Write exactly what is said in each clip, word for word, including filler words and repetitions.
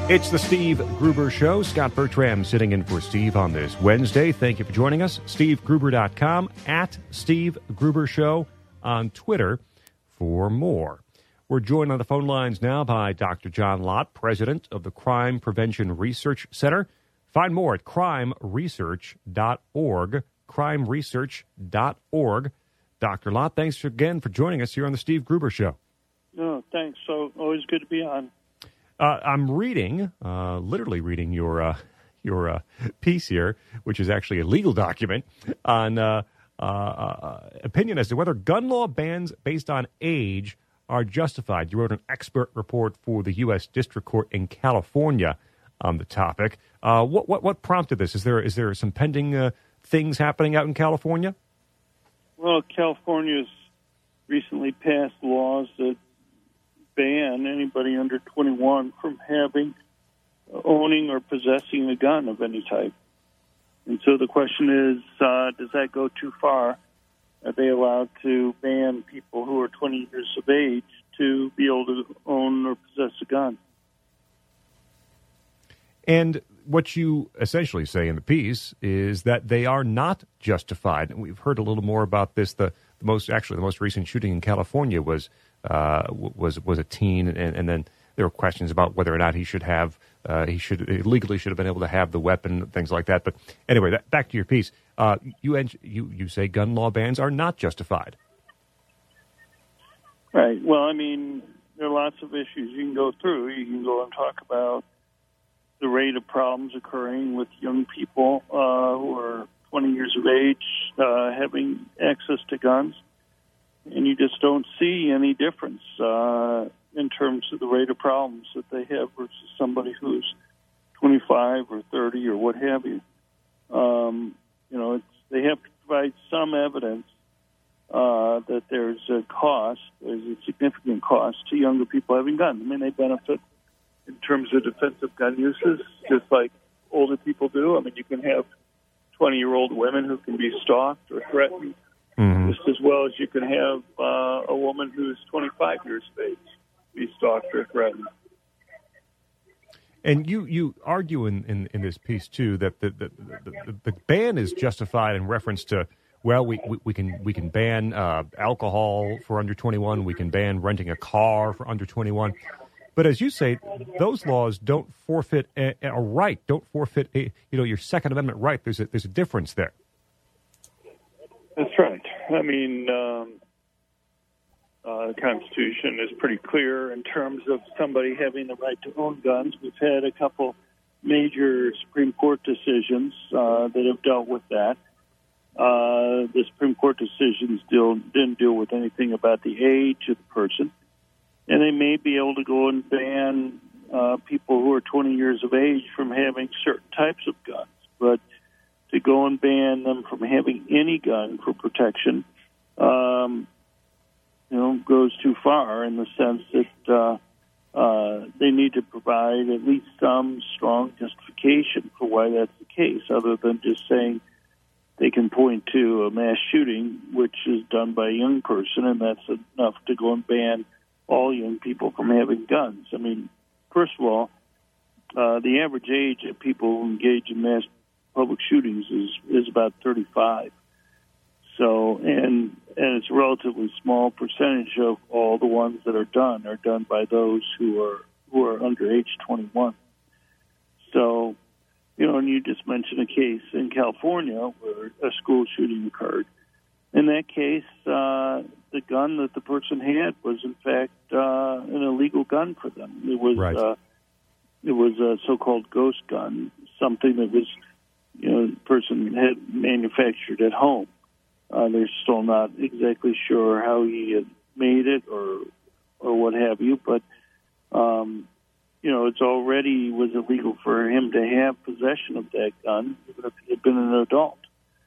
It's the Steve Gruber Show. Scott Bertram sitting in for Steve on this Wednesday. Thank you for joining us. steve gruber dot com, at Steve Gruber Show on Twitter for more. We're joined on the phone lines now by Doctor John Lott, president of the Crime Prevention Research Center. Find more at crime research dot org, crime research dot org. Doctor Lott, thanks again for joining us here on the Steve Gruber Show. No, thanks. So always good to be on. Uh, I'm reading, uh, literally reading your uh, your uh, piece here, which is actually a legal document, on uh, uh, uh, opinion as to whether gun law bans based on age are justified. You wrote an expert report for the U S District Court in California on the topic. Uh, what, what what prompted this? Is there is there some pending uh, things happening out in California? Well, California's recently passed laws that ban anybody under twenty-one from having, owning, or possessing a gun of any type. And so the question is, uh, does that go too far? Are they allowed to ban people who are twenty years of age to be able to own or possess a gun? And what you essentially say in the piece is that they are not justified. And we've heard a little more about this. The, the most, actually, the most recent shooting in California was uh, was was a teen, and, and then there were questions about whether or not he should have uh, he should legally should have been able to have the weapon, things like that. But anyway, that, back to your piece. Uh, you you you say gun law bans are not justified. Right. Well, I mean, there are lots of issues you can go through. You can go and talk about the rate of problems occurring with young people uh, who are twenty years of age uh, having access to guns, and you just don't see any difference uh, in terms of the rate of problems that they have versus somebody who's twenty-five or thirty or what have you. Um, you know, it's, they have to provide some evidence uh, that there's a cost, there's a significant cost to younger people having guns. I mean, they benefit in terms of defensive gun uses, just like older people do. I mean, you can have twenty-year-old women who can be stalked or threatened, mm-hmm. just as well as you can have uh, a woman who's twenty-five years of age be stalked or threatened. And you, you argue in, in, in this piece, too, that the, the, the, the ban is justified in reference to, well, we, we, we can we can ban uh, alcohol for under twenty-one, we can ban renting a car for under twenty-one. But as you say, those laws don't forfeit a, a right, don't forfeit a, you know, your Second Amendment right. There's a, there's a difference there. That's right. I mean, um, uh, the Constitution is pretty clear in terms of somebody having the right to own guns. We've had a couple major Supreme Court decisions uh, that have dealt with that. Uh, the Supreme Court decisions deal, didn't deal with anything about the age of the person. And they may be able to go and ban uh, people who are twenty years of age from having certain types of guns. But to go and ban them from having any gun for protection, um, you know, goes too far in the sense that uh, uh, they need to provide at least some strong justification for why that's the case, other than just saying they can point to a mass shooting, which is done by a young person, and that's enough to go and ban all young people from having guns. I mean, first of all, uh, the average age of people who engage in mass public shootings is, is about thirty-five. So, and and it's a relatively small percentage of all the ones that are done are done by those who are who are under age twenty-one. So, you know, and you just mentioned a case in California where a school shooting occurred. In that case, uh, the gun that the person had was, in fact, uh, an illegal gun for them. It was right. uh, it was a so-called ghost gun, something that was, you know, the person had manufactured at home. Uh, they're still not exactly sure how he had made it or or what have you, but um, you know, it's already was illegal for him to have possession of that gun, even if he had been an adult.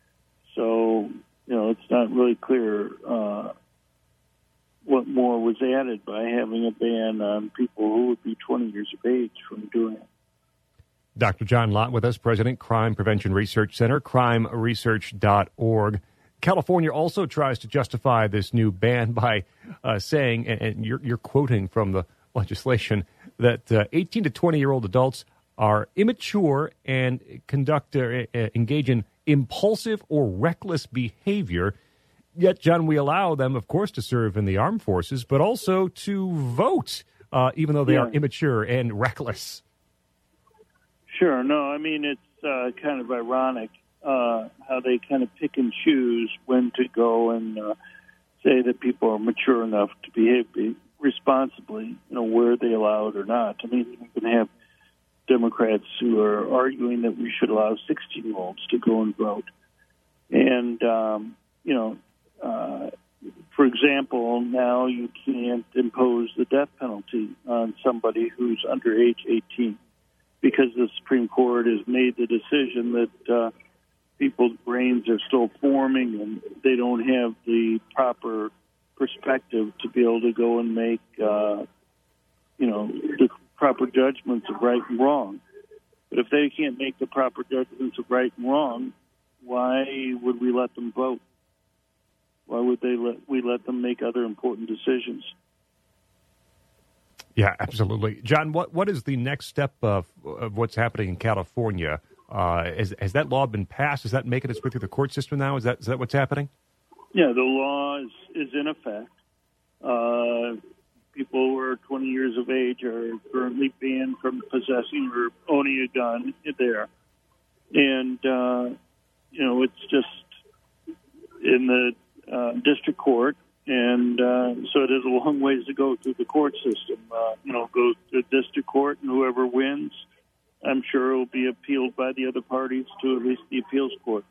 So, you know, it's not really clear uh, what more was added by having a ban on people who would be twenty years of age from doing it. Doctor John Lott with us, President, Crime Prevention Research Center, crime research dot org. California also tries to justify this new ban by uh, saying, and, and you're, you're quoting from the legislation, that uh, eighteen to twenty-year-old adults are immature and conduct uh, engage in impulsive or reckless behavior. Yet, John, we allow them, of course, to serve in the armed forces, but also to vote, uh, even though they yeah. are immature and reckless. Sure. No, I mean, it's uh, kind of ironic uh, how they kind of pick and choose when to go and uh, say that people are mature enough to behave responsibly, you know, where they allow it or not. I mean, you can have Democrats who are arguing that we should allow sixteen-year-olds to go and vote. And, um, you know, uh, for example, now you can't impose the death penalty on somebody who's under age eighteen because the Supreme Court has made the decision that uh, people's brains are still forming and they don't have the proper perspective to be able to go and make, uh, you know, the proper judgments of right and wrong. But if they can't make the proper judgments of right and wrong, why would we let them vote? Why would they let we let them make other important decisions? Yeah, absolutely. John, what, what is the next step of, of what's happening in California? Uh, has, has that law been passed? Is that making its way through the court system now? Is that is that what's happening? Yeah, the law is, is in effect. Uh, people who are twenty years of age are currently banned from possessing or owning a gun there. And, uh, you know, it's just in the uh, district court, and uh, so it has a long ways to go through the court system. Uh, you know, go to district court, and whoever wins, I'm sure it will be appealed by the other parties to at least the appeals court.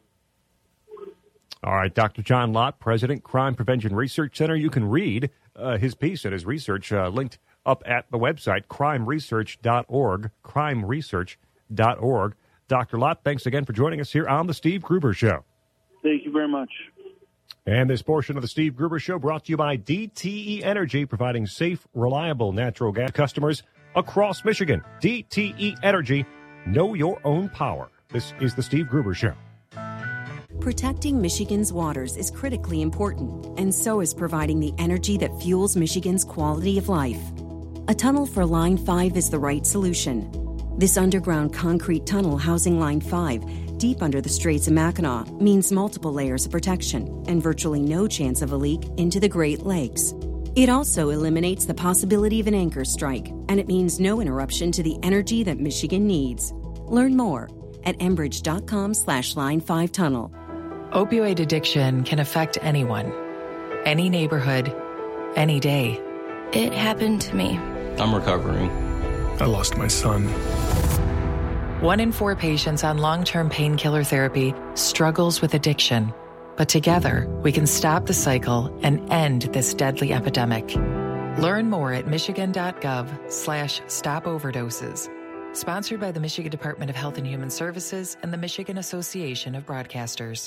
All right, Doctor John Lott, President, Crime Prevention Research Center. You can read uh, his piece and his research uh, linked up at the website, crime research dot org, crime research dot org. Doctor Lott, thanks again for joining us here on The Steve Gruber Show. Thank you very much. And this portion of The Steve Gruber Show brought to you by D T E Energy, providing safe, reliable natural gas customers across Michigan. D T E Energy, know your own power. This is The Steve Gruber Show. Protecting Michigan's waters is critically important, and so is providing the energy that fuels Michigan's quality of life. A tunnel for Line five is the right solution. This underground concrete tunnel housing Line five, deep under the Straits of Mackinac, means multiple layers of protection and virtually no chance of a leak into the Great Lakes. It also eliminates the possibility of an anchor strike, and it means no interruption to the energy that Michigan needs. Learn more at enbridge.com slash line five tunnel. Opioid addiction can affect anyone, any neighborhood, any day. It happened to me. I'm recovering. I lost my son. One in four patients on long-term painkiller therapy struggles with addiction. But together, we can stop the cycle and end this deadly epidemic. Learn more at michigan.gov slash stop overdoses. Sponsored by the Michigan Department of Health and Human Services and the Michigan Association of Broadcasters.